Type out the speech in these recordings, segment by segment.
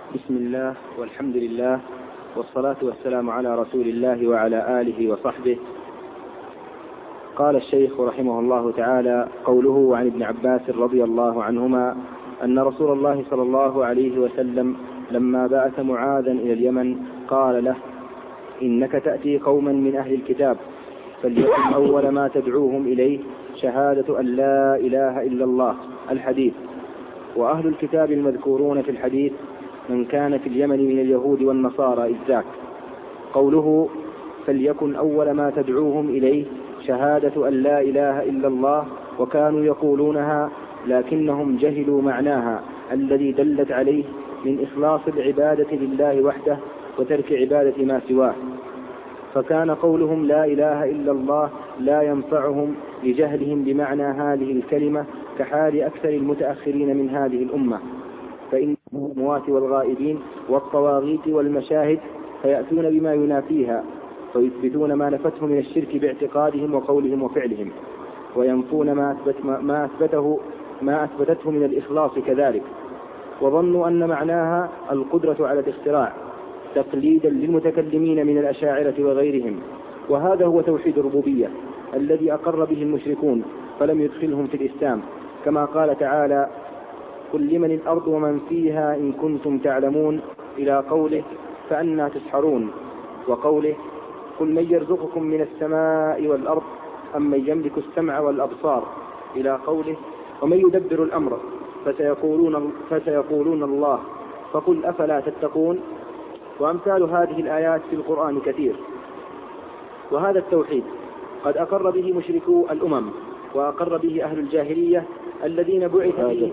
بسم الله والحمد لله والصلاة والسلام على رسول الله وعلى آله وصحبه. قال الشيخ رحمه الله تعالى: قوله عن ابن عباس رضي الله عنهما أن رسول الله صلى الله عليه وسلم لما بعث معاذا إلى اليمن قال له: إنك تأتي قوما من أهل الكتاب، فليكن أول ما تدعوهم إليه شهادة أن لا إله إلا الله. الحديث. وأهل الكتاب المذكورون في الحديث من كان في اليمن من اليهود والنصارى إذ ذاك. قوله فليكن أول ما تدعوهم إليه شهادة أن لا إله إلا الله، وكانوا يقولونها لكنهم جهلوا معناها الذي دلت عليه من إخلاص العبادة لله وحده وترك عبادة ما سواه، فكان قولهم لا إله إلا الله لا ينفعهم لجهلهم بمعنى هذه الكلمة، كحال أكثر المتأخرين من هذه الأمة، فإن الأموات والغائبين والطواغيت والمشاهد فيأتون بما ينافيها، فيثبتون ما نفته من الشرك باعتقادهم وقولهم وفعلهم، وينفون ما أثبتته من الإخلاص كذلك. وظنوا أن معناها القدرة على الاختراع تقليدا للمتكلمين من الأشاعرة وغيرهم، وهذا هو توحيد الربوبية الذي أقر به المشركون فلم يدخلهم في الإسلام، كما قال تعالى: قل لمن الأرض ومن فيها إن كنتم تعلمون، إلى قوله فأنى تسحرون، وقوله قل من يرزقكم من السماء والأرض أم من يملك السمع والأبصار، إلى قوله ومن يدبر الأمر فسيقولون الله فقل أفلا تتقون. وأمثال هذه الآيات في القرآن كثير. وهذا التوحيد قد أقر به مشركو الأمم وأقر به أهل الجاهلية الذين بعث به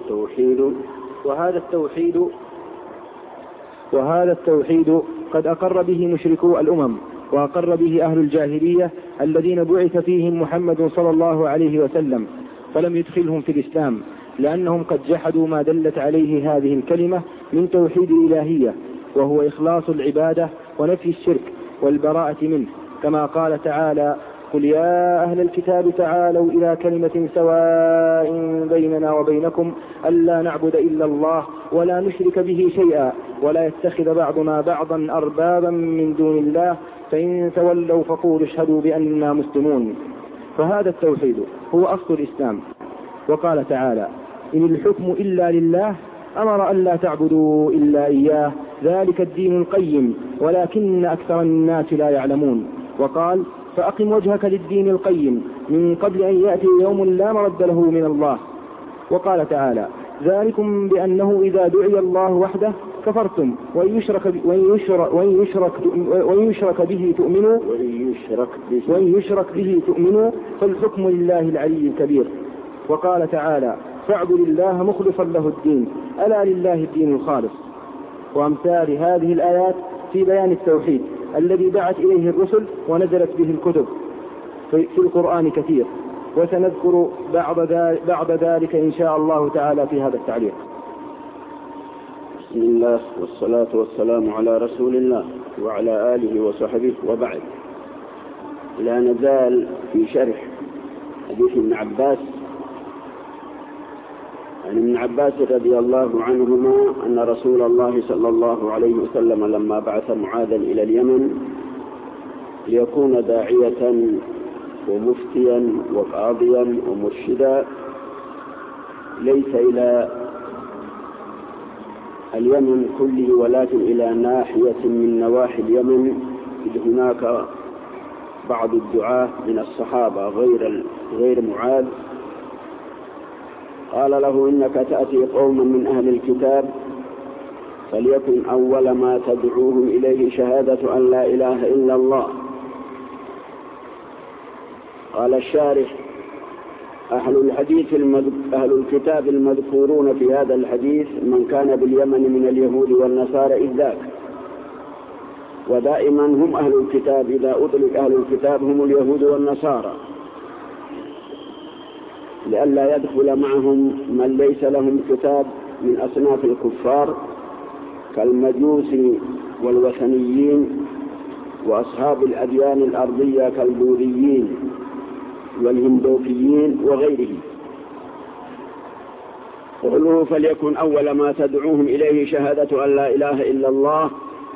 وهذا التوحيد قد أقر به مشركو الأمم وأقر به أهل الجاهلية الذين بعث فيهم محمد صلى الله عليه وسلم فلم يدخلهم في الإسلام، لأنهم قد جحدوا ما دلت عليه هذه الكلمة من توحيد الإلهية، وهو إخلاص العبادة ونفي الشرك والبراءة منه، كما قال تعالى: قل يا أهل الكتاب تعالوا إلى كلمة سواء بيننا وبينكم ألا نعبد إلا الله ولا نشرك به شيئا ولا يتخذ بعضنا بعضا أربابا من دون الله فإن تولوا فقولوا اشهدوا بأننا مسلمون. فهذا التوحيد هو أصل الإسلام. وقال تعالى: إن الحكم إلا لله أمر أن لا تعبدوا إلا إياه ذلك الدين القيم ولكن أكثر الناس لا يعلمون. وقال: فأقم وجهك للدين القيم من قبل أن يأتي يوم لا مرد له من الله. وقال تعالى: ذلكم بأنه إذا دعي الله وحده كفرتم وإن يشرك به تؤمنوا فالحكم لله العلي الكبير. وقال تعالى: فاعبد الله مخلصا له الدين ألا لله الدين الخالص. وأمثال هذه الآيات في بيان التوحيد الذي دعت إليه الرسل ونزلت به الكتب في القرآن كثير، وسنذكر بعد ذلك إن شاء الله تعالى في هذا التعليق. بسم الله والصلاة والسلام على رسول الله وعلى آله وصحبه، وبعد. لا نزال في شرح حديث ابن عباس عن ابن عباس رضي الله عنهما أن رسول الله صلى الله عليه وسلم لما بعث معاذا إلى اليمن ليكون داعية ومفتيا وقاضيا ومرشدا ليس إلى اليمن كله ولكن إلى ناحية من نواحي اليمن، إذ هناك بعض الدعاة من الصحابة غير معاذ. قال له: إنك تأتي قوما من أهل الكتاب فليكن أول ما تدعوهم إليه شهادة أن لا إله إلا الله. قال الشارح: أهل الكتاب المذكورون في هذا الحديث من كان باليمن من اليهود والنصارى إذ ذاك. ودائما هم أهل الكتاب، إذا أطلق أهل الكتاب هم اليهود والنصارى، لئلا يدخل معهم من ليس لهم كتاب من أصناف الكفار كالمجوس والوثنيين وأصحاب الأديان الأرضية كالبوذيين والهندوكيين وغيرهم. قوله فليكن أول ما تدعوهم إليه شهادة أن لا إله إلا الله،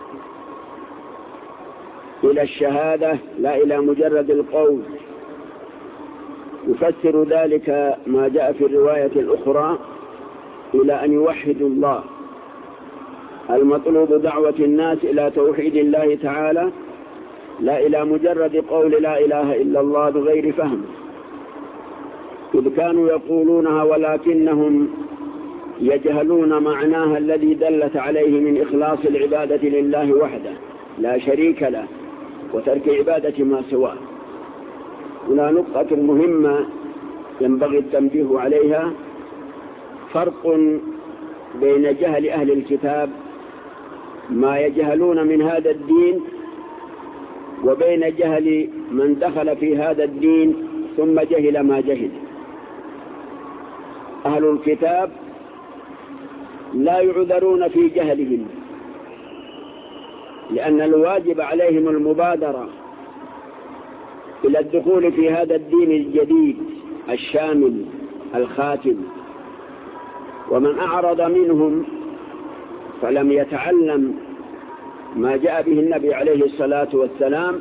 إلى الشهادة لا إلى مجرد القول. يفسر ذلك ما جاء في الرواية الأخرى إلى أن يوحدوا الله. المطلوب دعوة الناس إلى توحيد الله تعالى لا إلى مجرد قول لا إله إلا الله بغير فهم، إذ كانوا يقولونها ولكنهم يجهلون معناها الذي دلت عليه من إخلاص العبادة لله وحده لا شريك له وترك عبادة ما سواه. هنا نقطة مهمة ينبغي التنبيه عليها: فرق بين جهل أهل الكتاب ما يجهلون من هذا الدين وبين جهل من دخل في هذا الدين ثم جهل ما جهل. أهل الكتاب لا يعذرون في جهلهم، لأن الواجب عليهم المبادرة إلى الدخول في هذا الدين الجديد الشامل الخاتم. ومن أعرض منهم فلم يتعلم ما جاء به النبي عليه الصلاة والسلام،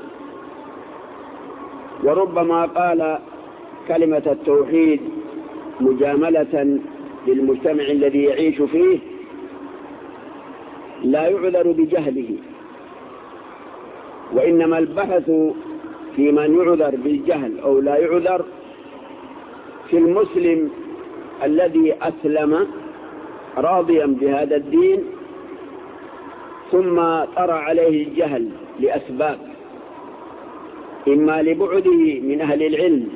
وربما قال كلمة التوحيد مجاملة للمجتمع الذي يعيش فيه، لا يعذر بجهله، وإنما البحث في من يعذر بالجهل أو لا يعذر في المسلم الذي أسلم راضيا بهذا الدين ثم طرأ عليه الجهل لأسباب، إما لبعده من أهل العلم،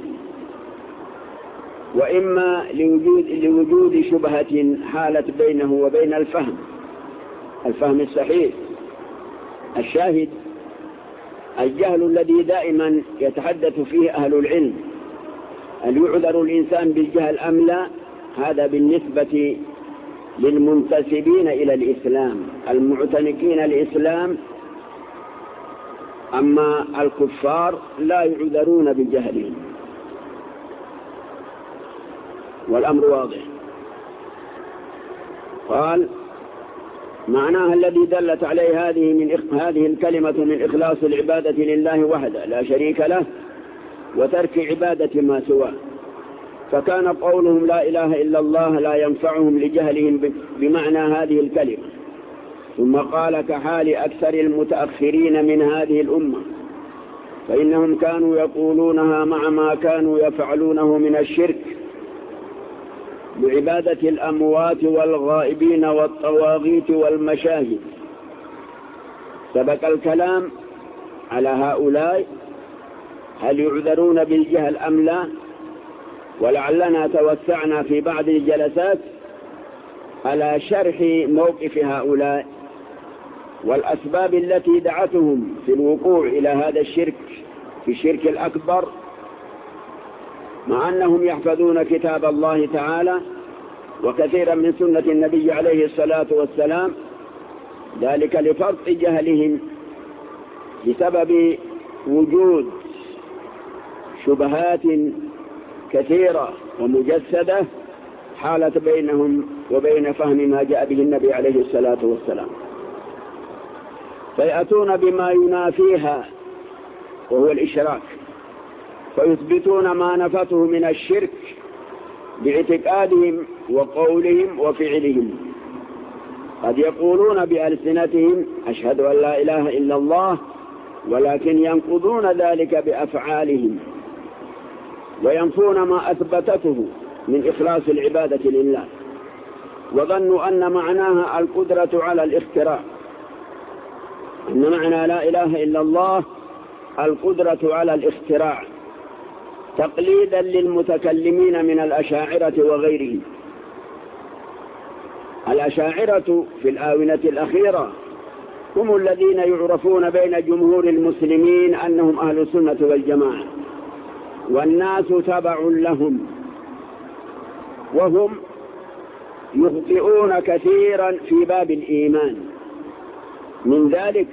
وإما لوجود شبهة حالت بينه وبين الفهم الصحيح. الشاهد الجهل الذي دائما يتحدث فيه أهل العلم، هل يعذر الإنسان بالجهل أم لا؟ هذا بالنسبة للمنتسبين إلى الإسلام المعتنقين الإسلام. أما الكفار لا يعذرون بجهلهم، والأمر واضح. قال معناها الذي دلت عليه هذه الكلمة من إخلاص العبادة لله وحده لا شريك له وترك عبادة ما سواه. فكان قولهم لا إله إلا الله لا ينفعهم لجهلهم بمعنى هذه الكلمة. ثم قال كحال أكثر المتأخرين من هذه الأمة، فإنهم كانوا يقولونها مع ما كانوا يفعلونه من الشرك بعبادة الأموات والغائبين والطواغيت والمشاهد. سبق الكلام على هؤلاء هل يعذرون بالجهل أم لا، ولعلنا توسعنا في بعض الجلسات على شرح موقف هؤلاء والأسباب التي دعتهم في الوقوع إلى هذا الشرك، في الشرك الأكبر، مع أنهم يحفظون كتاب الله تعالى وكثيرا من سنة النبي عليه الصلاة والسلام، ذلك لفرط جهلهم بسبب وجود شبهات كثيرة ومجسدة حالت بينهم وبين فهم ما جاء به النبي عليه الصلاة والسلام، فيأتون بما ينافيها وهو الإشراك، فيثبتون ما نفته من الشرك باعتقادهم وقولهم وفعلهم. قد يقولون بألسنتهم أشهد أن لا إله إلا الله، ولكن ينقضون ذلك بأفعالهم وينفون ما أثبتته من إخلاص العبادة لله، وظنوا أن معناها القدرة على الاختراع، أن معنى لا إله إلا الله القدرة على الاختراع، تقليدا للمتكلمين من الأشاعرة وغيرهم. الأشاعرة في الآونة الأخيرة هم الذين يعرفون بين جمهور المسلمين أنهم أهل السنة والجماعة، والناس تبع لهم، وهم يخطئون كثيرا في باب الإيمان. من ذلك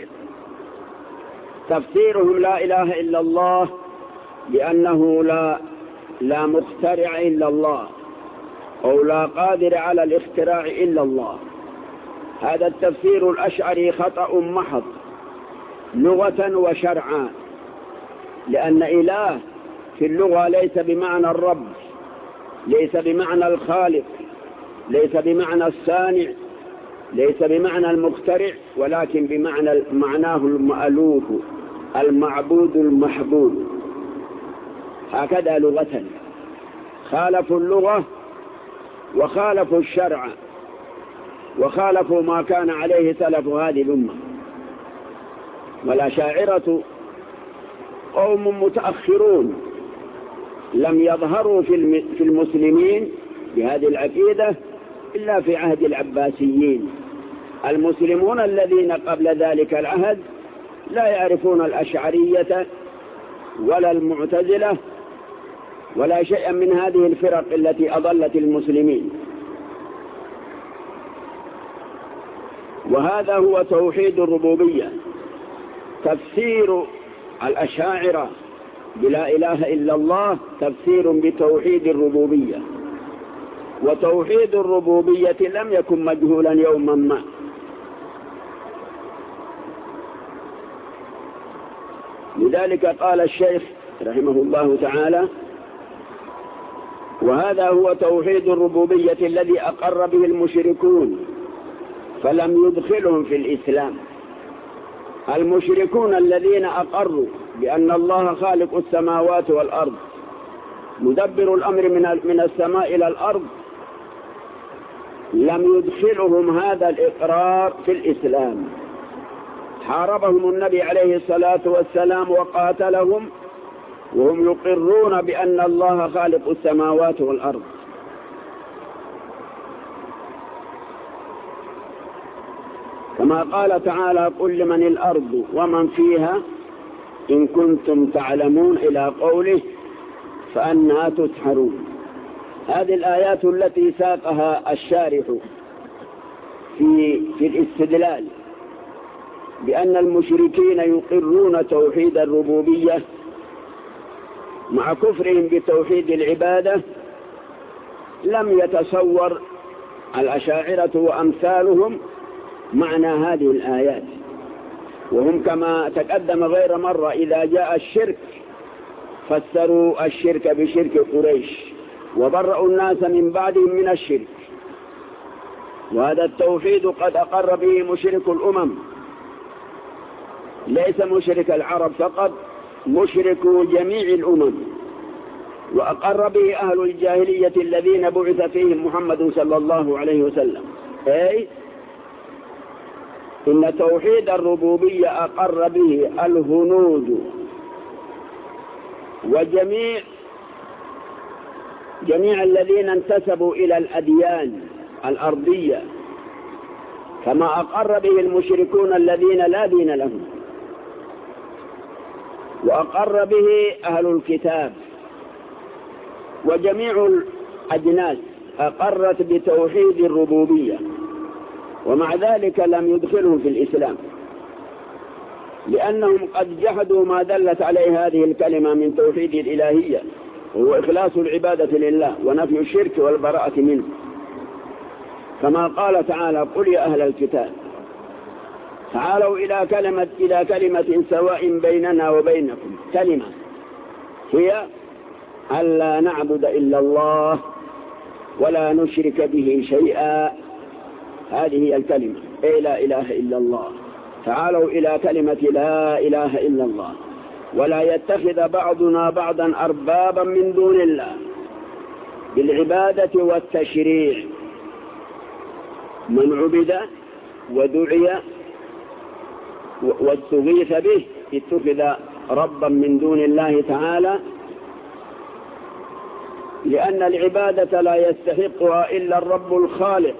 تفسيرهم لا إله إلا الله بأنه لا مخترع إلا الله، أو لا قادر على الاختراع إلا الله. هذا التفسير الأشعري خطأ محض لغة وشرعا، لأن إله في اللغة ليس بمعنى الرب، ليس بمعنى الخالق، ليس بمعنى الصانع، ليس بمعنى المخترع، ولكن بمعنى معناه المألوف، المعبود المحبوب. هكذا لغة. خالفوا اللغة وخالفوا الشرع وخالفوا ما كان عليه سلف هذه الأمة. والأشاعرة قوم متأخرون لم يظهروا في المسلمين بهذه العقيدة إلا في عهد العباسيين. المسلمون الذين قبل ذلك العهد لا يعرفون الأشعرية ولا المعتزلة ولا شيئا من هذه الفرق التي أضلت المسلمين. وهذا هو توحيد الربوبية. تفسير الأشاعرة بلا إله إلا الله تفسير بتوحيد الربوبية، وتوحيد الربوبية لم يكن مجهولا يوما ما. لذلك قال الشيخ رحمه الله تعالى: وهذا هو توحيد الربوبية الذي أقر به المشركون فلم يدخلهم في الإسلام. المشركون الذين أقروا بأن الله خالق السماوات والأرض مدبر الأمر من السماء إلى الأرض لم يدخلهم هذا الإقرار في الإسلام. حاربهم النبي عليه الصلاة والسلام وقاتلهم وهم يقرون بأن الله خالق السماوات والأرض. كما قال تعالى: قل لمن الأرض ومن فيها إن كنتم تعلمون، إلى قوله: فأنى تسحرون. هذه الآيات التي ساقها الشارح في الاستدلال بأن المشركين يقرون توحيد الربوبية مع كفرهم بتوحيد العبادة، لم يتصور الأشاعرة وأمثالهم معنى هذه الآيات. وهم كما تقدم غير مرة إذا جاء الشرك فسروا الشرك بشرك قريش وبرأوا الناس من بعدهم من الشرك. وهذا التوحيد قد أقر به مشرك الأمم، ليس مشرك العرب فقط، مشرك جميع الأمم. وأقر به أهل الجاهلية الذين بعث فيهم محمد صلى الله عليه وسلم. أي إن توحيد الربوبية أقر به الهنود وجميع الذين انتسبوا إلى الأديان الأرضية، كما أقر به المشركون الذين لا دين لهم. وأقر به أهل الكتاب وجميع الأجناس أقرت بتوحيد الربوبية، ومع ذلك لم يدخلهم في الإسلام، لأنهم قد جحدوا ما دلت عليه هذه الكلمة من توحيد الإلهية، وهو إخلاص العبادة لله ونفي الشرك والبراءة منه. كما قال تعالى: قل يا أهل الكتاب تعالوا إلى كلمة سواء بيننا وبينكم، كلمة هي ألا نعبد إلا الله ولا نشرك به شيئا. هذه هي الكلمة، أي لا إله إلا الله. تعالوا إلى كلمة لا إله إلا الله، ولا يتخذ بعضنا بعضا أربابا من دون الله بالعبادة والتشريع. من عبد ودعي واستغيث به اتخذ ربا من دون الله تعالى، لأن العبادة لا يستحقها إلا الرب الخالق.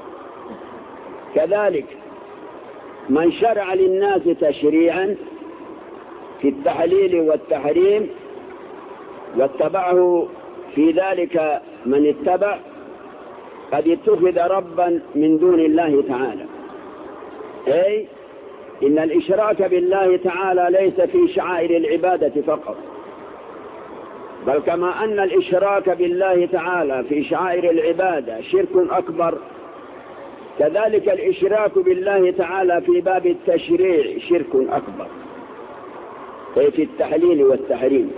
كذلك من شرع للناس تشريعا في التحليل والتحريم واتبعه في ذلك من اتبع، قد اتخذ ربا من دون الله تعالى. أي إن الإشراك بالله تعالى ليس في شعائر العبادة فقط، بل كما أن الإشراك بالله تعالى في شعائر العبادة شرك أكبر، كذلك الإشراك بالله تعالى في باب التشريع شرك أكبر، أي في التحليل والتحريم.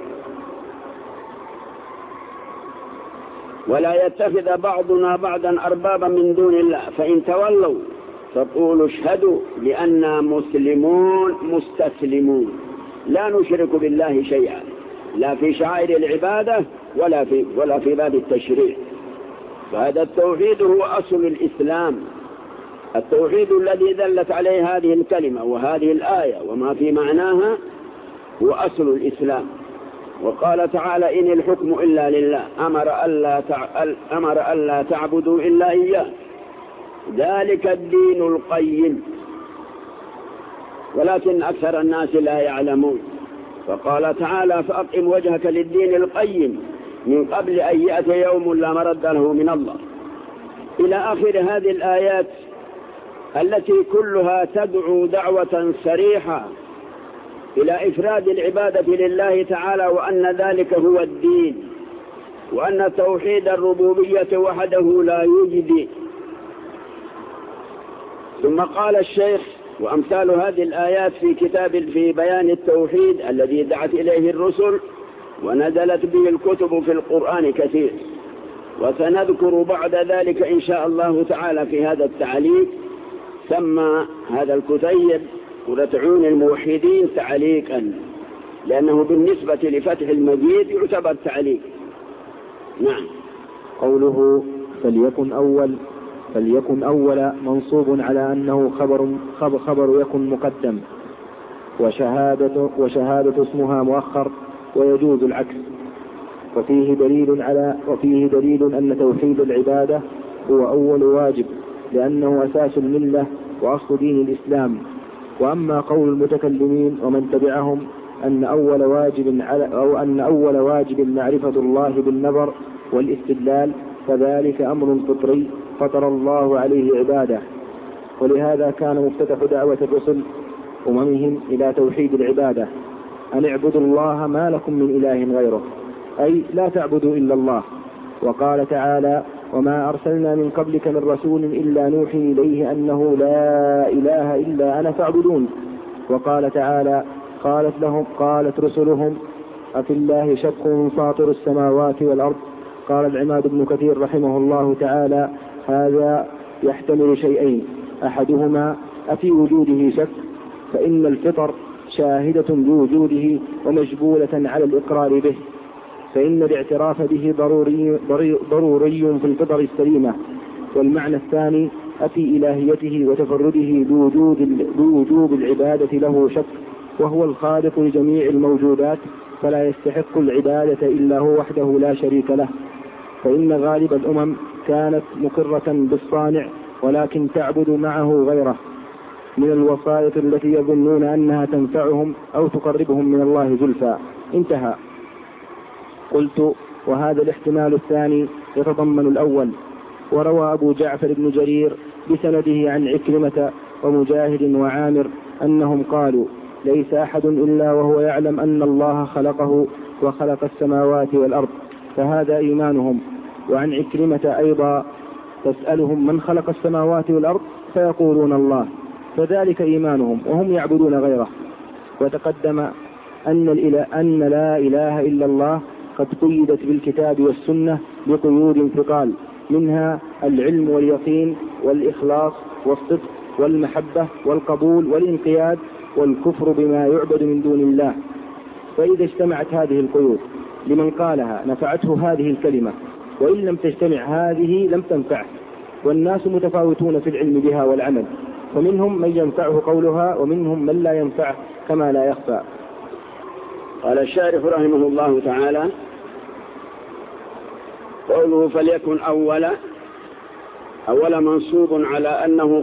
ولا يتخذ بعضنا بعضا أربابا من دون الله فإن تولوا فقولوا اشهدوا بأننا مسلمون مستسلمون، لا نشرك بالله شيئا، لا في شعائر العبادة ولا في باب التشريع. فهذا التوحيد هو أصل الإسلام، التوحيد الذي دلت عليه هذه الكلمة وهذه الآية وما في معناها هو أصل الإسلام. وقال تعالى إن الحكم إلا لله، أمر ألا تعبدوا إلا إياه، ذلك الدين القيم، ولكن أكثر الناس لا يعلمون. فقال تعالى فأقم وجهك للدين القيم من قبل أن يأتي يوم لا مرد له من الله، إلى آخر هذه الآيات التي كلها تدعو دعوة صريحة إلى إفراد العبادة لله تعالى، وأن ذلك هو الدين، وأن توحيد الربوبية وحده لا يوجد. ثم قال الشيخ وأمثال هذه الآيات في بيان التوحيد الذي دعت إليه الرسل ونزلت به الكتب في القرآن كثير، وسنذكر بعد ذلك إن شاء الله تعالى في هذا التعليق. سمى هذا الكتيب قرة عيون الموحدين تعليقا، لأنه بالنسبة لفتح المجيد يعتبر تعليق. نعم. قوله فليكن أول منصوب على أنه خبر يكن مقدم، وشهادة اسمها مؤخر، ويجوز العكس. وفيه دليل أن توحيد العبادة هو أول واجب، لأنه أساس الملة وأصل دين الإسلام. وأما قول المتكلمين ومن تبعهم أن أول واجب معرفة الله بالنظر والاستدلال، فذلك أمر فطري فطر الله عليه عباده. ولهذا كان مفتتح دعوة الرسل أممهم إلى توحيد العبادة أن اعبدوا الله ما لكم من إله غيره، أي لا تعبدوا إلا الله. وقال تعالى وما أرسلنا من قبلك من رسول إلا نوحي إليه أنه لا إله إلا أنا فاعبدون. وقال تعالى قالت رسلهم أفي الله شك فاطر السماوات والأرض. قال العماد بن كثير رحمه الله تعالى هذا يحتمل شيئين، أحدهما أفي وجوده شك، فإن الفطر شاهدة بوجوده ومجبولة على الإقرار به، فإن الاعتراف به ضروري في الفطر السليمة. والمعنى الثاني أفي إلهيته وتفرده بوجوب العبادة له شك، وهو الخالق لجميع الموجودات فلا يستحق العبادة إلا هو وحده لا شريك له. فإن غالب الأمم كانت مقرة بالصانع ولكن تعبد معه غيره من الوسائط التي يظنون أنها تنفعهم أو تقربهم من الله زلفى. انتهى. قلت وهذا الاحتمال الثاني يتضمن الأول. وروى أبو جعفر بن جرير بسنده عن عكرمة ومجاهد وعامر أنهم قالوا ليس أحد إلا وهو يعلم أن الله خلقه وخلق السماوات والأرض، فهذا إيمانهم. وعن عكرمة أيضا تسألهم من خلق السماوات والأرض فيقولون الله، فذلك إيمانهم وهم يعبدون غيره. وتقدم أن لا إله إلا الله قد قيدت بالكتاب والسنة بقيود ثقال، منها العلم واليقين والإخلاص والصدق والمحبة والقبول والانقياد والكفر بما يعبد من دون الله. فإذا اجتمعت هذه القيود لمن قالها نفعته هذه الكلمة، وإن لم تجتمع هذه لم تنفعه. والناس متفاوتون في العلم بها والعمل، فمنهم من ينفعه قولها ومنهم من لا ينفعه كما لا يخفى. قال الشارح رحمه الله تعالى قوله فليكن أول منصوب على أنه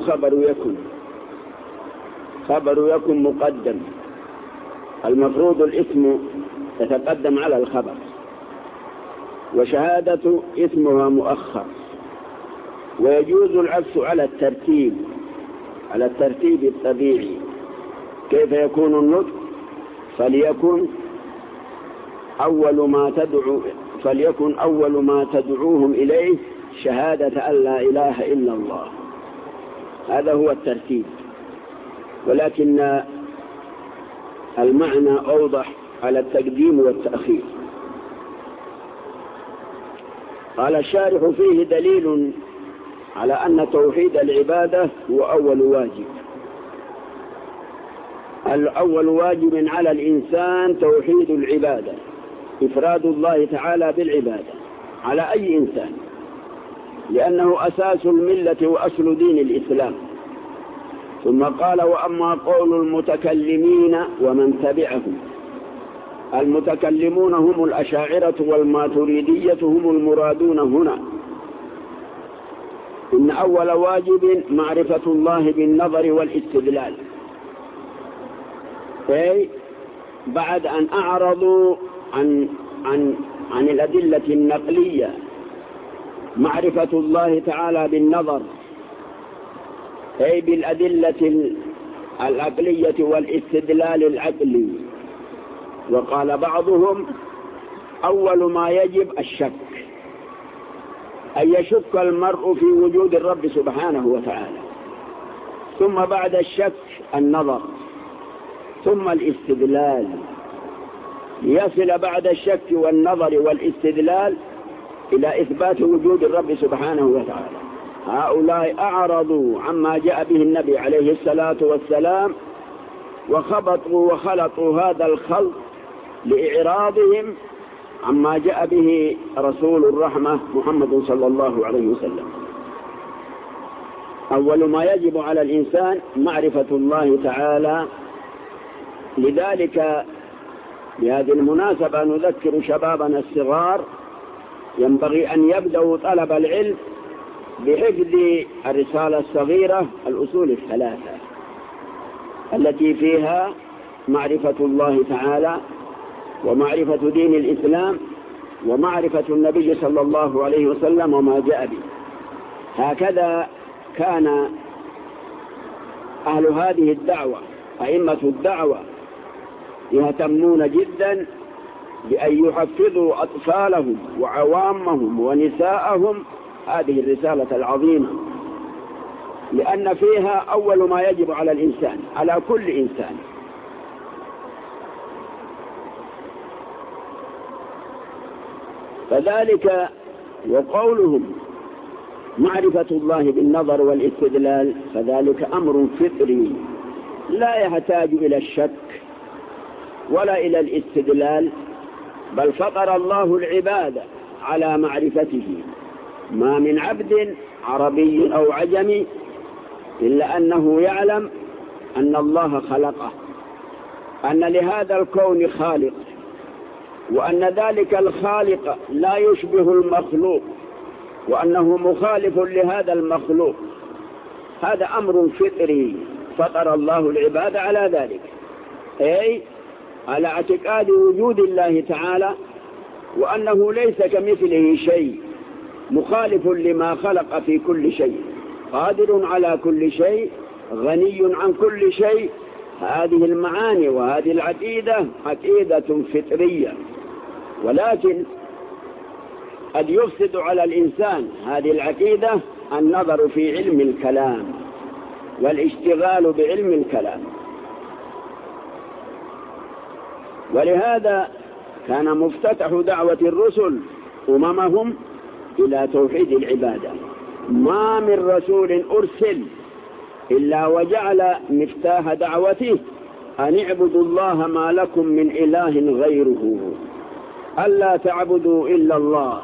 خبر يكن مقدم، المفروض الاسم يتقدم على الخبر، وشهادة اسمها مؤخر، ويجوز العكس على الترتيب الطبيعي. كيف يكون النطق؟ فليكن فليكن أول ما تدعوهم إليه شهادة أن لا إله إلا الله. هذا هو الترتيب، ولكن المعنى أوضح على التقديم والتأخير. قال الشارح: فيه دليل على أن توحيد العبادة هو أول واجب. الأول واجب على الإنسان توحيد العبادة، إفراد الله تعالى بالعبادة على أي إنسان، لأنه أساس الملة وأصل دين الإسلام. ثم قال: وأما قول المتكلمين ومن تبعهم. المتكلمون هم الأشاعرة والماتريدية هم المرادون هنا. إن أول واجب معرفة الله بالنظر والاستدلال، أي بعد أن أعرضوا عن الأدلة النقلية معرفة الله تعالى بالنظر، أي بالأدلة العقلية والاستدلال العقلي. وقال بعضهم: أول ما يجب الشك، أن يشك المرء في وجود الرب سبحانه وتعالى، ثم بعد الشك النظر، ثم الاستدلال، ليصل بعد الشك والنظر والاستدلال إلى إثبات وجود الرب سبحانه وتعالى. هؤلاء أعرضوا عما جاء به النبي عليه الصلاة والسلام، وخبطوا وخلطوا هذا الخلط لإعراضهم عما جاء به رسول الرحمة محمد صلى الله عليه وسلم. أول ما يجب على الإنسان معرفة الله تعالى. لذلك بهذه المناسبة نذكر شبابنا الصغار ينبغي أن يبدأوا طلب العلم بحفظ الرسالة الصغيرة الأصول الثلاثة التي فيها معرفة الله تعالى، ومعرفة دين الإسلام، ومعرفة النبي صلى الله عليه وسلم وما جاء به. هكذا كان أهل هذه الدعوة، أئمة الدعوة، يهتمون جدا بأن يحفظوا أطفالهم وعوامهم ونساءهم هذه الرسالة العظيمة، لأن فيها أول ما يجب على الإنسان، على كل إنسان. فذلك وقولهم معرفة الله بالنظر والاستدلال، فذلك أمر فطري لا يحتاج إلى الشك ولا إلى الاستدلال، بل فطر الله العباد على معرفته. ما من عبد عربي أو عجمي إلا أنه يعلم أن الله خلقه، أن لهذا الكون خالق، وأن ذلك الخالق لا يشبه المخلوق، وأنه مخالف لهذا المخلوق. هذا أمر فطري فطر الله العباد على ذلك، أي على اعتقاد وجود الله تعالى، وأنه ليس كمثله شيء، مخالف لما خلق في كل شيء، قادر على كل شيء، غني عن كل شيء. هذه المعاني وهذه العقيدة عقيدة فطرية، ولكن قد يفسد على الإنسان هذه العقيدة النظر في علم الكلام والاشتغال بعلم الكلام. ولهذا كان مفتتح دعوة الرسل أممهم إلى توحيد العبادة. ما من رسول أرسل إلا وجعل مفتاح دعوته أن اعبدوا الله ما لكم من إله غيره، ألا تعبدوا إلا الله.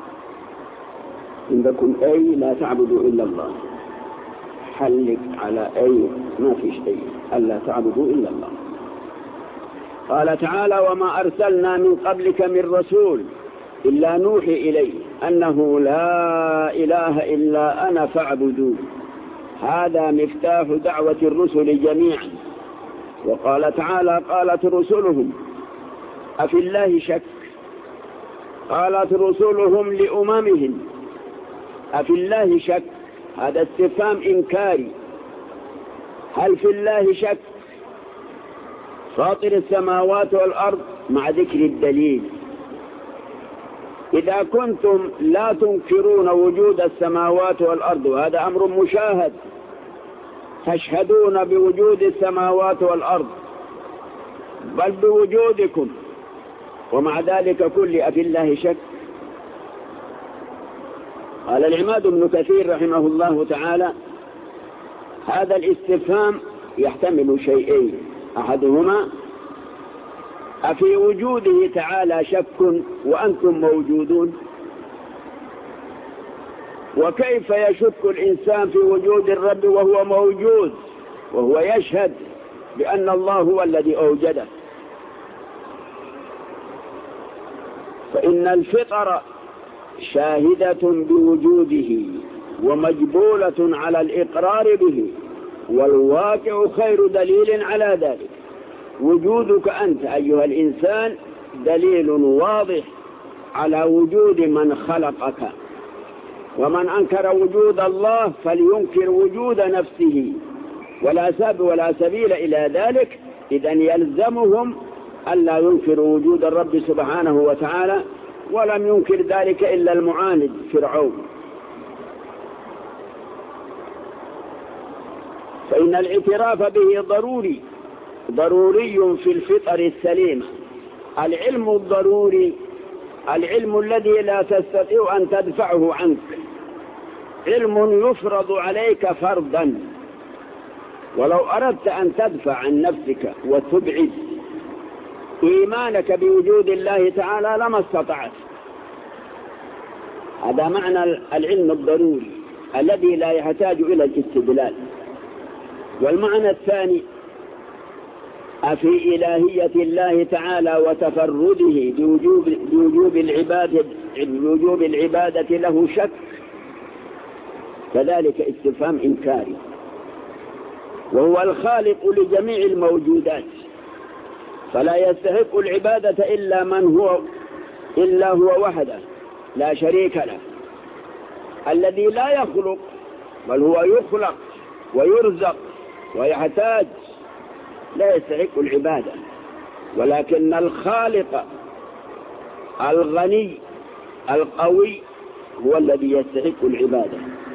عندكم أي لا تعبدوا إلا الله، حلق على أي ما في شيء، ألا تعبدوا إلا الله. قال تعالى: وما أرسلنا من قبلك من رسول إلا نوحي إليه أنه لا إله إلا أنا فاعبدون. هذا مفتاح دعوة الرسل جميعا. وقال تعالى: قالت رسلهم أفي الله شك. قالت رسلهم لأممهم أفي الله شك. هذا استفهام إنكاري، هل في الله شك؟ فاطر السماوات والأرض مع ذكر الدليل، إذا كنتم لا تنكرون وجود السماوات والأرض، وهذا أمر مشاهد، تشهدون بوجود السماوات والأرض بل بوجودكم، ومع ذلك كل أفي الله شك. قال العماد بن كثير رحمه الله تعالى: هذا الاستفهام يحتمل شيئين، أحدهما أفي وجوده تعالى شك وأنتم موجودون؟ وكيف يشك الإنسان في وجود الرب وهو موجود، وهو يشهد بأن الله هو الذي أوجده؟ فإن الفطر شاهدة بوجوده ومجبولة على الإقرار به، والواقع خير دليل على ذلك. وجودك أنت أيها الإنسان دليل واضح على وجود من خلقك، ومن أنكر وجود الله فلينكر وجود نفسه، ولا سبيل إلى ذلك. إذن يلزمهم ألا ينكروا وجود الرب سبحانه وتعالى، ولم ينكر ذلك إلا المعاند فرعون. فإن الاعتراف به ضروري في الفطر السليمة. العلم الضروري، العلم الذي لا تستطيع أن تدفعه عنك، علم يفرض عليك فرضا، ولو أردت أن تدفع عن نفسك وتبعد إيمانك بوجود الله تعالى لما استطعت. هذا معنى العلم الضروري الذي لا يحتاج إلى الاستدلال. والمعنى الثاني: أفي إلهية الله تعالى وتفرده بوجوب العبادة له شك؟ كذلك استفهام إنكاري، وهو الخالق لجميع الموجودات، فلا يستحق العبادة إلا هو وحده لا شريك له، الذي لا يخلق بل هو يخلق ويرزق ويحتاج، لا يستحق العبادة. ولكن الخالق الغني القوي هو الذي يستحق العبادة.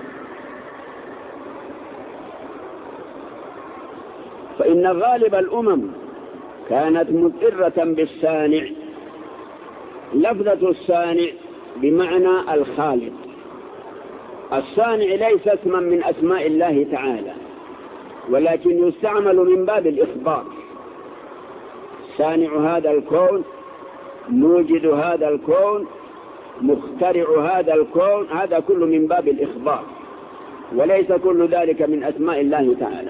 فإن غالب الأمم كانت مقرة بالصانع. لفظة الصانع بمعنى الخالق. الصانع ليس اسما من أسماء الله تعالى، ولكن يستعمل من باب الإخبار. صانع هذا الكون، موجد هذا الكون، مخترع هذا الكون، هذا كل من باب الإخبار، وليس كل ذلك من أسماء الله تعالى.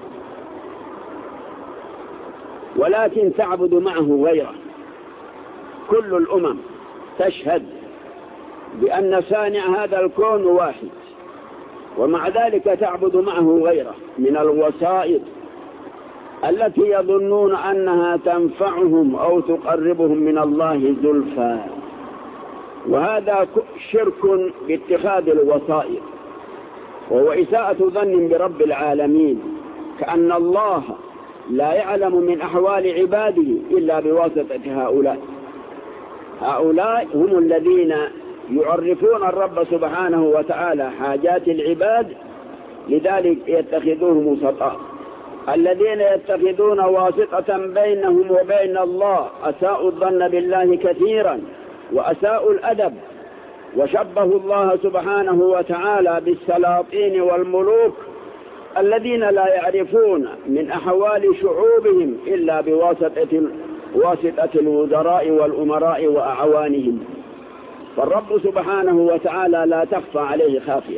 ولكن تعبد معه غيره. كل الأمم تشهد بأن صانع هذا الكون واحد، ومع ذلك تعبد معه غيره من الوسائط التي يظنون أنها تنفعهم أو تقربهم من الله زلفى. وهذا شرك باتخاذ الوسائط، وهو إساءة ظن برب العالمين، كأن الله لا يعلم من أحوال عباده إلا بواسطة هؤلاء. هؤلاء هم الذين يعرفون الرب سبحانه وتعالى حاجات العباد، لذلك يتخذوهم وسطاء. الذين يتخذون واسطة بينهم وبين الله أساءوا الظن بالله كثيرا وأساءوا الأدب، وشبهوا الله سبحانه وتعالى بالسلاطين والملوك الذين لا يعرفون من أحوال شعوبهم إلا بواسطة الوزراء والأمراء وأعوانهم. فالرب سبحانه وتعالى لا تخفى عليه خافية.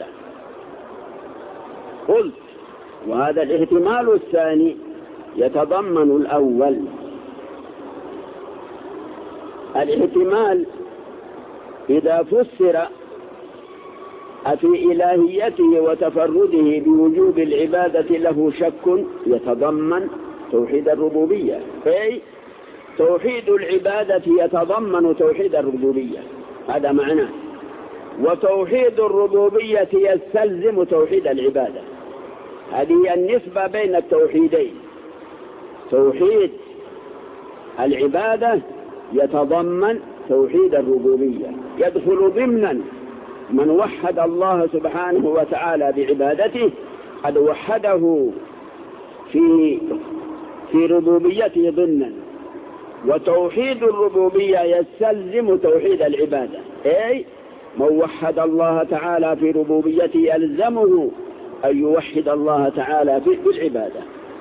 قلت: وهذا الاحتمال الثاني يتضمن الأول. الاحتمال إذا فسر أفي إلهيته وتفرده بوجوب العبادة له شك يتضمن توحيد الربوبية، أي توحيد العبادة يتضمن توحيد الربوبية، هذا معناه. وتوحيد الربوبية يستلزم توحيد العبادة. هذه النسبة بين التوحيدين. توحيد العبادة يتضمن توحيد الربوبية يدخل ضمنا من وحد الله سبحانه وتعالى بعبادته، قد وحده في ربوبيته ضمنا. وتوحيد الربوبية يستلزم توحيد العبادة، أي من وحد الله تعالى في ربوبيته يلزمه أن يوحد الله تعالى في العبادة.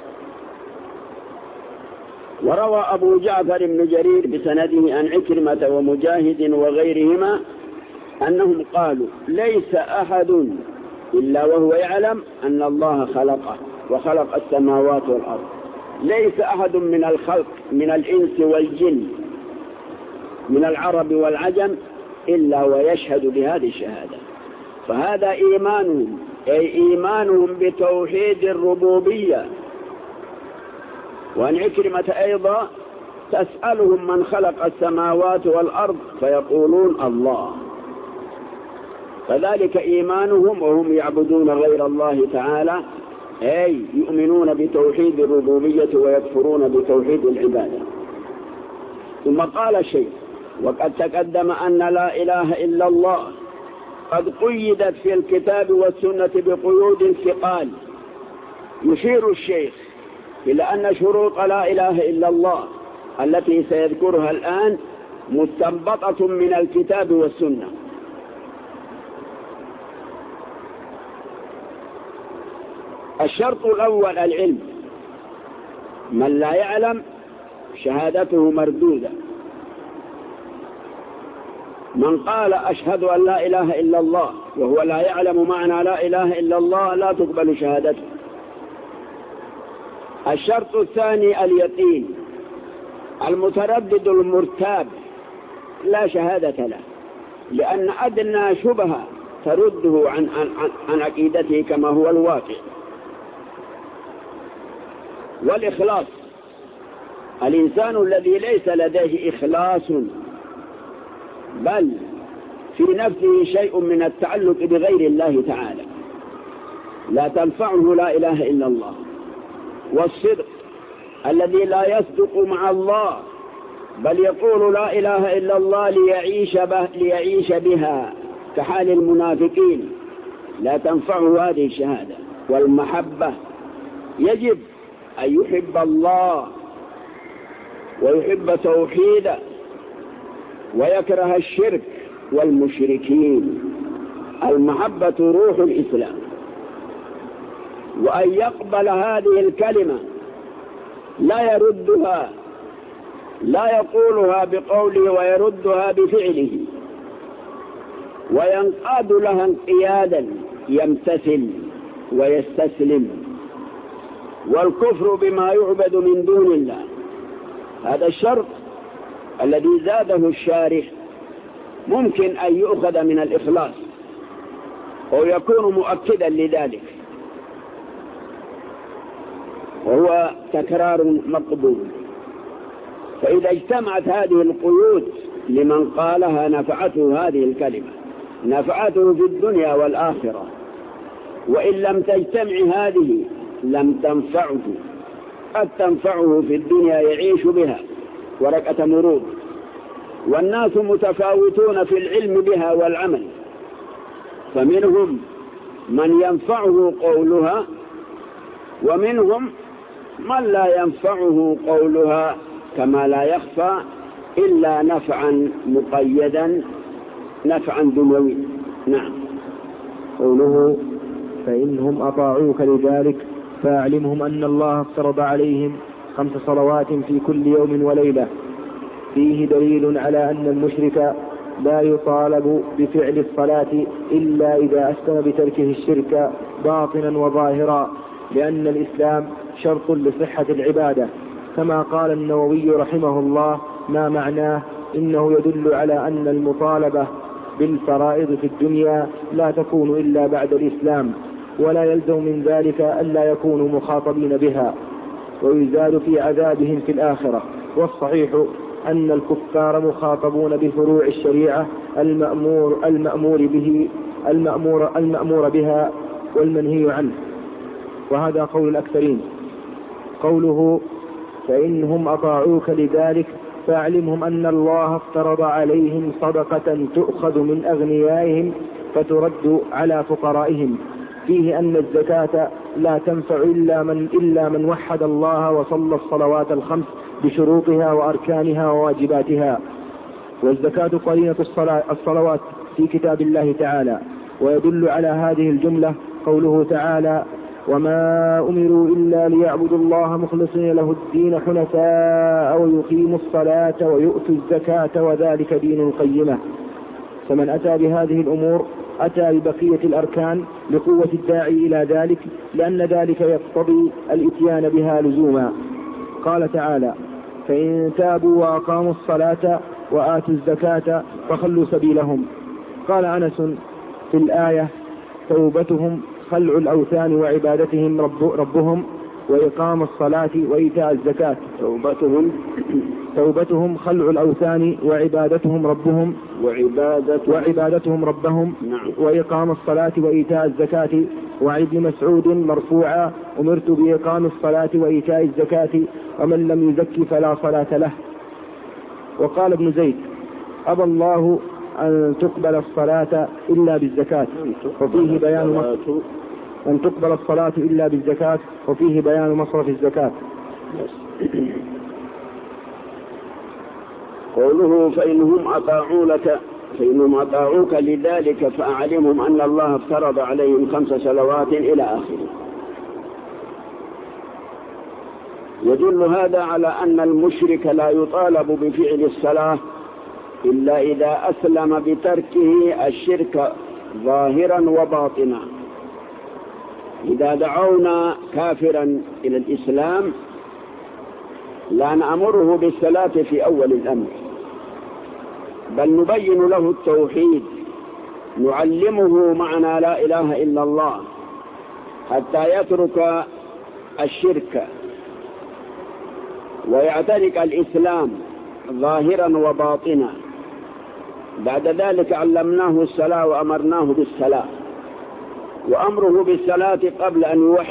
وروى أبو جعفر بن جرير بسنده عن عكرمة ومجاهد وغيرهما أنهم قالوا: ليس أحد إلا وهو يعلم أن الله خلقه وخلق السماوات والأرض. ليس أحد من الخلق من الإنس والجن من العرب والعجم إلا ويشهد بهذه الشهادة. فهذا إيمانهم، أي إيمانهم بتوحيد الربوبية. وعن عكرمة أيضا: تسألهم من خلق السماوات والأرض فيقولون الله. فذلك إيمانهم وهم يعبدون غير الله تعالى، أي يؤمنون بتوحيد الربوبية ويكفرون بتوحيد العبادة. ثم قال الشيخ: وقد تقدم أن لا إله إلا الله قد قيدت في الكتاب والسنة بقيود ثقال. يشير الشيخ إلى أن شروط لا إله إلا الله التي سيذكرها الآن مستنبطة من الكتاب والسنة. الشرط الأول العلم. من لا يعلم شهادته مردودة. من قال أشهد أن لا إله إلا الله وهو لا يعلم معنى لا إله إلا الله لا تقبل شهادته. الشرط الثاني اليقين. المتردد المرتاب لا شهادة له، لأن أدنى شبهة ترده عن عقيدته كما هو الواقع. والإخلاص. الإنسان الذي ليس لديه إخلاص بل في نفسه شيء من التعلق بغير الله تعالى لا تنفعه لا إله إلا الله. والصدق الذي لا يصدق مع الله بل يقول لا إله إلا الله ليعيش بها كحال المنافقين لا تنفعه هذه الشهادة. والمحبة. يجب أن يحب الله ويحب توحيده ويكره الشرك والمشركين. المحبة روح الإسلام. وأن يقبل هذه الكلمة لا يردها، لا يقولها بقوله ويردها بفعله، وينقاد لها انقيادا يمتثل ويستسلم. والكفر بما يعبد من دون الله. هذا الشرط الذي زاده الشارح ممكن أن يؤخذ من الإخلاص ويكون مؤكدا لذلك، وهو تكرار مقبول. فإذا اجتمعت هذه القيود لمن قالها نفعته هذه الكلمة، نفعته في الدنيا والآخرة. وإن لم تجتمع هذه لم تنفعه. قد تنفعه في الدنيا يعيش بها ورقة مرور، والناس متفاوتون في العلم بها والعمل، فمنهم من ينفعه قولها ومنهم من لا ينفعه قولها، كما لا يخفى إلا نفعا مقيدا، نفعا دنيوي. نعم. قوله: فإنهم أطاعوك لذلك فاعلمهم أن الله افترض عليهم 5 صلوات في كل يوم وليلة. فيه دليل على أن المشرك لا يطالب بفعل الصلاة إلا إذا أسلم بتركه الشرك باطنا وظاهرا، لأن الإسلام شرط لصحة العبادة، كما قال النووي رحمه الله: ما معناه إنه يدل على أن المطالبة بالفرائض في الدنيا لا تكون إلا بعد الإسلام، ولا يلزم من ذلك ألا يكونوا مخاطبين بها، ويزال في عذابهم في الآخرة. والصحيح أن الكفار مخاطبون بفروع الشريعة المأمور بها والمنهي عنه، وهذا قول الأكثرين. قوله: فإنهم أطاعوك لذلك فاعلمهم أن الله افترض عليهم صدقة تؤخذ من أغنيائهم فترد على فقرائهم، فيه أن الزكاة لا تنفع إلا من وحد الله وصلى الصلوات الخمس بشروطها وأركانها وواجباتها. والزكاة قرينة الصلوات في كتاب الله تعالى. ويدل على هذه الجملة قوله تعالى: وما أمروا إلا ليعبدوا الله مخلصين له الدين حنفاء ويقيموا الصلاة ويؤتوا الزكاة وذلك دين القيمة. فمن أتى بهذه الأمور أتى ببقية الأركان لقوة الداعي إلى ذلك، لأن ذلك يقتضي الإتيان بها لزوما. قال تعالى: فإن تابوا وأقاموا الصلاة وآتوا الزكاة فخلوا سبيلهم. قال أنس في الآية: توبتهم خلع الأوثان وعبادتهم ربهم وإقام الصلاة وإيتاء الزكاة. توبتهم خلع الأوثان وعبادتهم ربهم وعبادتهم ربهم وإقام الصلاة وإيتاء الزكاة. وعن ابن مسعود مرفوعا: أمرت بإقام الصلاة وإيتاء الزكاة ومن لم يزكي فلا صلاة له. وقال ابن زيد: أبى الله أن تقبل الصلاة إلا بالزكاة، وفيه بيان أن تقبل الصلاة إلا بالزكاة، وفيه بيان مصرف الزكاة. قوله: فإنهم أطاعوك لذلك فأعلمهم أن الله افترض عليهم 5 صلوات إلى آخره. يدل هذا على أن المشرك لا يطالب بفعل الصلاة إلا إذا أسلم بتركه الشرك ظاهرا وباطنا. إذا دعونا كافرا إلى الإسلام لا نأمره بالصلاة في أول الأمر، بل نبين له التوحيد، نعلمه معنى لا إله إلا الله حتى يترك الشرك ويعتنق الإسلام ظاهرا وباطنا. بعد ذلك علمناه الصلاة وأمرناه بالصلاة، وأمره بالصلاة قبل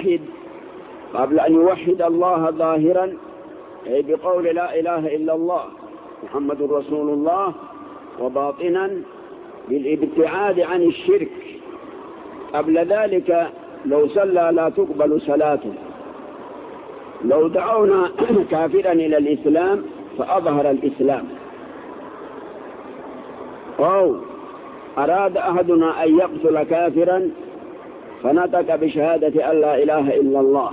أن يوحد الله ظاهرا، أي بقول لا إله إلا الله محمد رسول الله، وباطنا بالابتعاد عن الشرك. قبل ذلك لو صلى لا تقبل صلاته. لو دعونا كافرا إلى الإسلام فأظهر الإسلام، أو أراد أحدنا أن يقتل كافرا فنطق بشهادة أن لا إله إلا الله،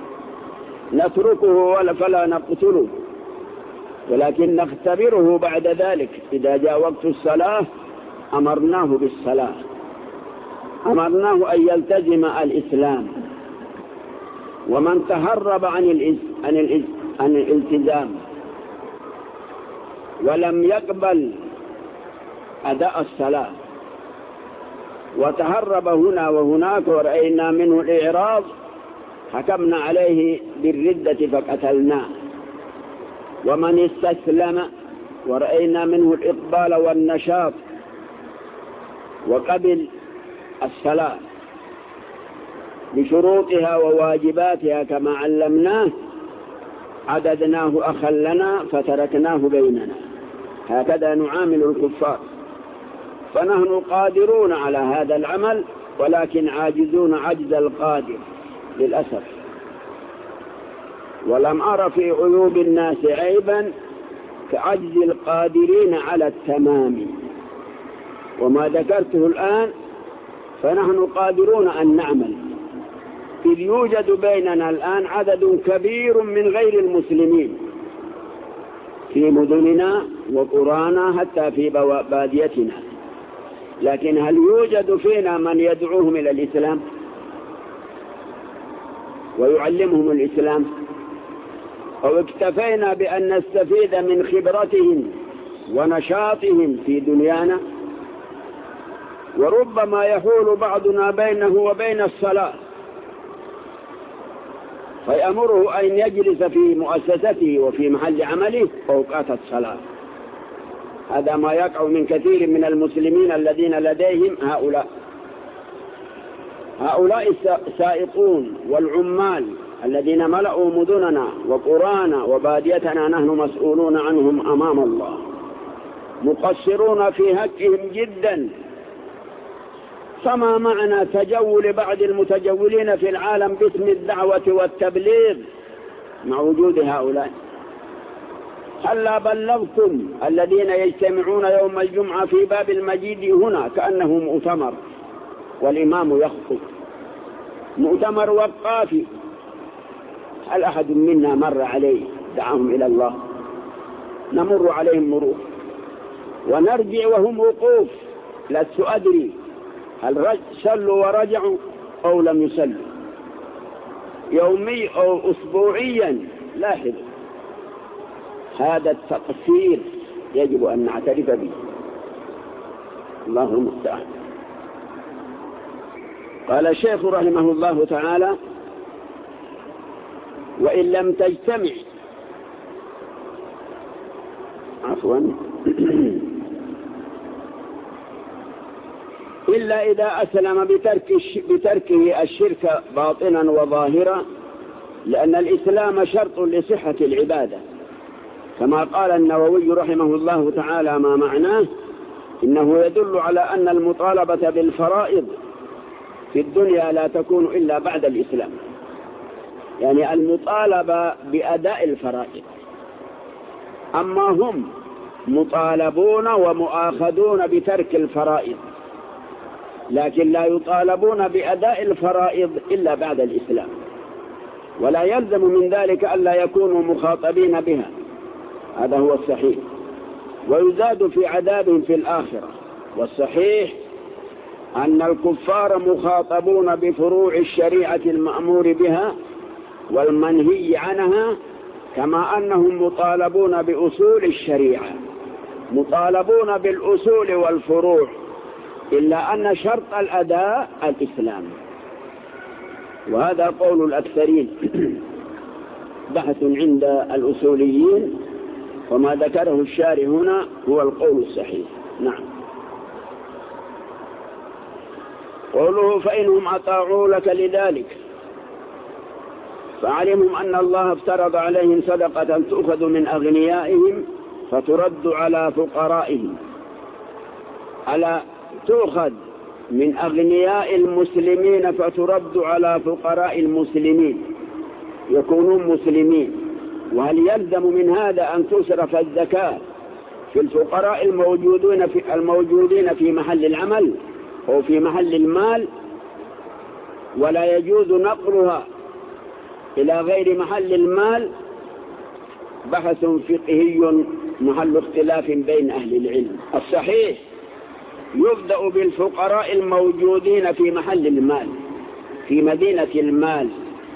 نتركه فلا نقتله، ولكن نختبره بعد ذلك. إذا جاء وقت الصلاة أمرناه بالصلاة، أمرناه أن يلتزم الإسلام. ومن تهرب عن الالتزام ولم يقبل أداء الصلاة وتهرب هنا وهناك ورأينا منه الإعراض، حكمنا عليه بالردة فقتلناه. ومن استسلم ورأينا منه الإقبال والنشاط وقبل الصلاة بشروطها وواجباتها كما علمناه، عددناه أخا لنا فتركناه بيننا. هكذا نعامل الكفار. فنحن قادرون على هذا العمل، ولكن عاجزون عجز القادر للأسف. ولم أرى في عيوب الناس عيبا كعجز القادرين على التمام. وما ذكرته الآن فنحن قادرون أن نعمل، إذ يوجد بيننا الآن عدد كبير من غير المسلمين في مدننا وقرانا حتى في باديتنا، لكن هل يوجد فينا من يدعوهم إلى الإسلام ويعلمهم الإسلام؟ أو اكتفينا بأن نستفيد من خبرتهم ونشاطهم في دنيانا؟ وربما يحول بعضنا بينه وبين الصلاة فيأمره أن يجلس في مؤسسته وفي محل عمله أوقات الصلاة. هذا ما يقع من كثير من المسلمين الذين لديهم هؤلاء السائقون والعمال الذين ملأوا مدننا وقرانا وباديتنا نحن مسؤولون عنهم أمام الله، مقصرون في حقهم جدا. فما معنى تجول بعض المتجولين في العالم باسم الدعوة والتبليغ مع وجود هؤلاء؟ هلا بلغتم الذين يجتمعون يوم الجمعة في باب المجيد هنا كأنه مؤتمر والإمام يخطب، مؤتمر وقافي. هل أحد منا مر عليه دعاهم إلى الله؟ نمر عليهم مرور ونرجع وهم وقوف. لست أدري هل صلوا ورجعوا أو لم يصلوا، يومي أو أسبوعيا. لاحظ هذا التقصير يجب أن نعترف به. الله المستعان. قال الشيخ رحمه الله تعالى: وإن لم تجتمع إلا إذا أسلم بتركه الشرك باطنا وظاهرا، لأن الإسلام شرط لصحة العبادة، كما قال النووي رحمه الله تعالى: ما معناه؟ إنه يدل على أن المطالبة بالفرائض في الدنيا لا تكون إلا بعد الإسلام، يعني المطالبة بأداء الفرائض. أما هم مطالبون ومؤاخذون بترك الفرائض، لكن لا يطالبون بأداء الفرائض إلا بعد الإسلام، ولا يلزم من ذلك ألا يكونوا مخاطبين بها. هذا هو الصحيح. ويزاد في عذابهم في الآخرة. والصحيح أن الكفار مخاطبون بفروع الشريعة المأمور بها والمنهي عنها، كما أنهم مطالبون بأصول الشريعة، مطالبون بالأصول والفروع، إلا أن شرط الأداء الإسلام. وهذا قول الأكثرين، بحث عند الأصوليين، وما ذكره الشارع هنا هو القول الصحيح. نعم. قوله: فإنهم أطاعوا لك لذلك، فعلمهم أن الله افترض عليهم صدقة تؤخذ من أغنيائهم فترد على فقرائهم، تؤخذ من أغنياء المسلمين فترد على فقراء المسلمين يكونون مسلمين. وهل يلزم من هذا أن تصرف الزكاة في الفقراء الموجودين في محل العمل أو في محل المال، ولا يجوز نقلها إلى غير محل المال؟ بحث فقهي محل اختلاف بين أهل العلم. الصحيح يبدأ بالفقراء الموجودين في محل المال، في مدينة المال،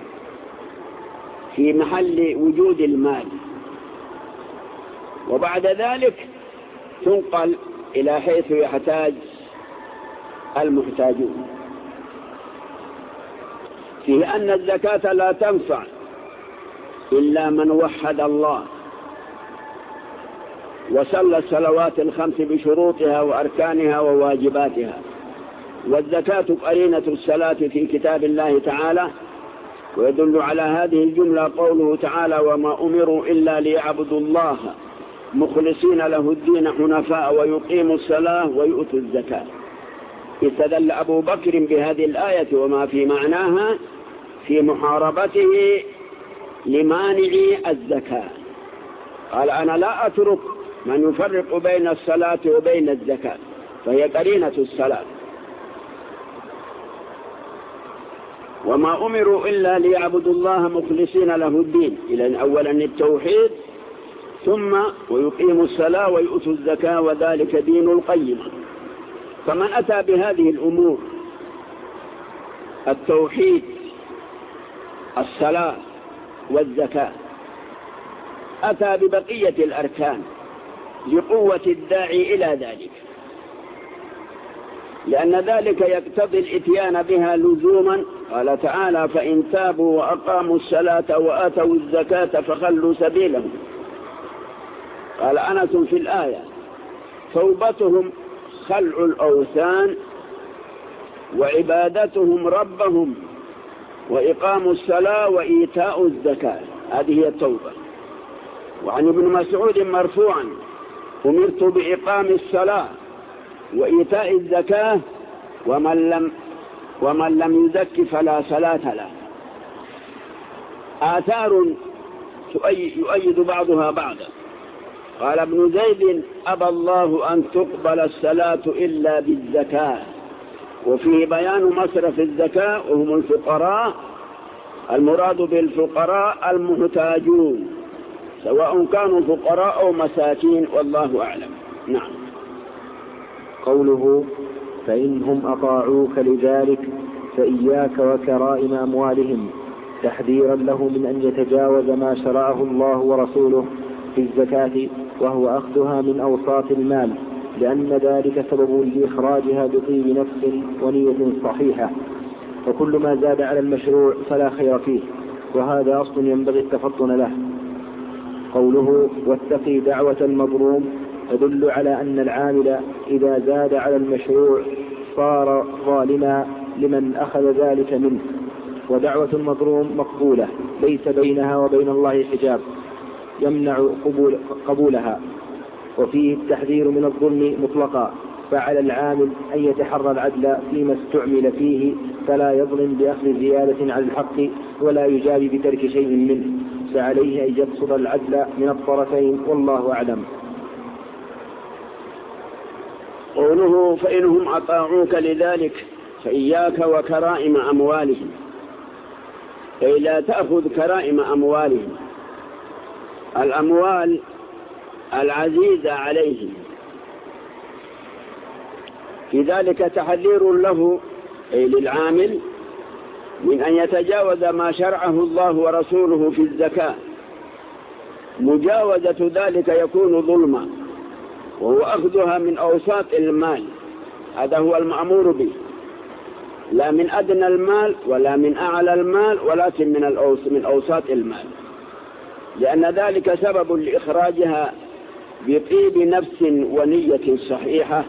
في محل وجود المال، وبعد ذلك تنقل إلى حيث يحتاج المحتاجون. فيه أن الزكاة لا تنفع إلا من وحد الله وصلى الصلوات الخمس بشروطها وأركانها وواجباتها. والزكاة قرينة الصلاة في كتاب الله تعالى. ويدل على هذه الجملة قوله تعالى: وما أمروا إلا ليعبدوا الله مخلصين له الدين حنفاء ويقيموا الصلاة ويؤتوا الزكاة. استدل أبو بكر بهذه الآية وما في معناها في محاربته لمانع الزكاة. قال: أنا لا أترك من يفرق بين الصلاة وبين الزكاة، فهي قرينة الصلاة. وما أمروا إلا ليعبدوا الله مخلصين له الدين، إلى أولا التوحيد، ثم ويقيموا الصلاة ويؤتوا الزكاة وذلك دين القيمة. فمن أتى بهذه الأمور، التوحيد، الصلاة والزكاة، أتى ببقية الأركان لقوة الداعي إلى ذلك، لأن ذلك يقتضي الإتيان بها لزوما. قال تعالى: فإن تابوا وأقاموا الصلاة وآتوا الزكاة فخلوا سبيلهم. قال أنس في الآية: توبتهم خلع الأوثان وعبادتهم ربهم وإقام الصلاة وإيتاء الزكاة، هذه هي التوبة. وعن ابن مسعود مرفوعا: أمرت بإقام الصلاة وإيتاء الزكاة ومن لم يزك فلا صلاة له. آثار يؤيد بعضها بعضا. قال ابن زيد: أبى الله أن تقبل الصلاة إلا بالزكاة، وفيه بيان مصرف الزكاة وهم الفقراء، المراد بالفقراء المحتاجون سواء كانوا فقراء أو مساكين، والله أعلم. نعم. قوله: فإنهم أطاعوك لذلك فإياك وكرائم أموالهم، تحذيرا له من أن يتجاوز ما شرعه الله ورسوله في الزكاة، وهو أخذها من أوساط المال، لأن ذلك سبب لإخراجها بطيب نفس ونية صحيحة، وكل ما زاد على المشروع فلا خير فيه، وهذا أصل ينبغي التفطن له. قوله: واتقي دعوة المظلوم، يدل على أن العامل إذا زاد على المشروع صار ظالما لمن أخذ ذلك منه، ودعوة المظلوم مقبولة ليس بينها وبين الله حجاب يمنع قبولها، وفيه التحذير من الظلم مطلقا، فعلى العامل أن يتحرى العدل فيما استعمل فيه، فلا يظلم بأخذ زيادة على الحق ولا يجابي بترك شيء منه، فعليه أن يقصد العدل من الطرفين، والله أعلم. قوله: فإنهم أطاعوك لذلك فإياك وكرائم أموالهم، أي لا تأخذ كرائم أموالهم، الأموال العزيزة عليهم. في ذلك تحذير له أي للعامل من أن يتجاوز ما شرعه الله ورسوله في الزكاة. مجاوزة ذلك يكون ظلما، وهو أخذها من أوساط المال، هذا هو المأمور به، لا من أدنى المال ولا من أعلى المال، ولكن من أوساط المال، لأن ذلك سبب لإخراجها بطيب نفس ونية صحيحة،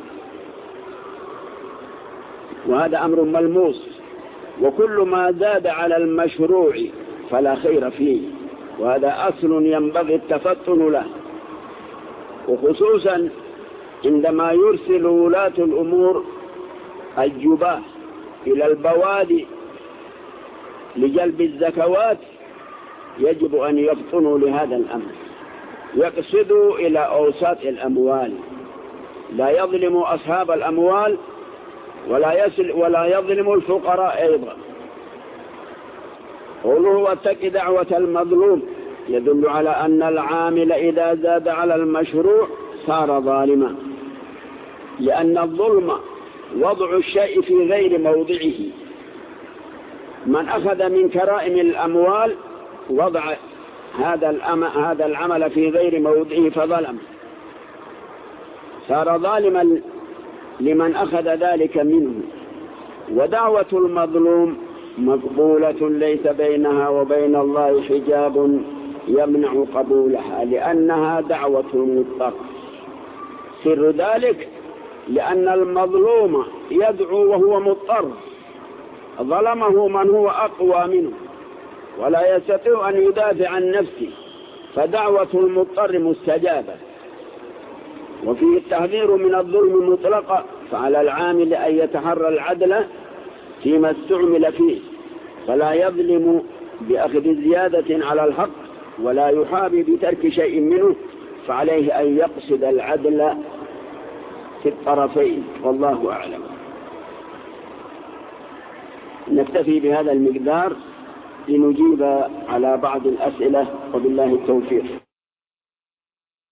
وهذا أمر ملموس. وكل ما زاد على المشروع فلا خير فيه، وهذا أصل ينبغي التفطن له، وخصوصا عندما يرسل ولاة الأمور الجباه إلى البوادي لجلب الزكوات، يجب أن يفطنوا لهذا الأمر، يقصدوا إلى أوساط الأموال، لا يظلموا أصحاب الأموال ولا يظلموا الفقراء أيضا. قوله: واتق دعوة المظلوم، يدل على أن العامل إذا زاد على المشروع صار ظالما، لأن الظلم وضع الشيء في غير موضعه. من أخذ من كرائم الأموال وضع هذا العمل في غير موضعه فظلم، صار ظالما لمن أخذ ذلك منه. ودعوة المظلوم مقبولة ليس بينها وبين الله حجاب يمنع قبولها، لأنها دعوة المضطر. سر ذلك لأن المظلوم يدعو وهو مضطر، ظلمه من هو أقوى منه ولا يستطيع أن يدافع عن نفسه، فدعوة المضطر مستجابة. وفيه التحذير من الظلم مطلقا، فعلى العامل أن يتحرى العدل فيما استعمل فيه، فلا يظلم بأخذ زيادة على الحق ولا يحابي بترك شيء منه، فعليه أن يقصد العدل في الطرفين، والله أعلم. نكتفي بهذا المقدار لنجيب على بعض الأسئلة، وبالله التوفيق.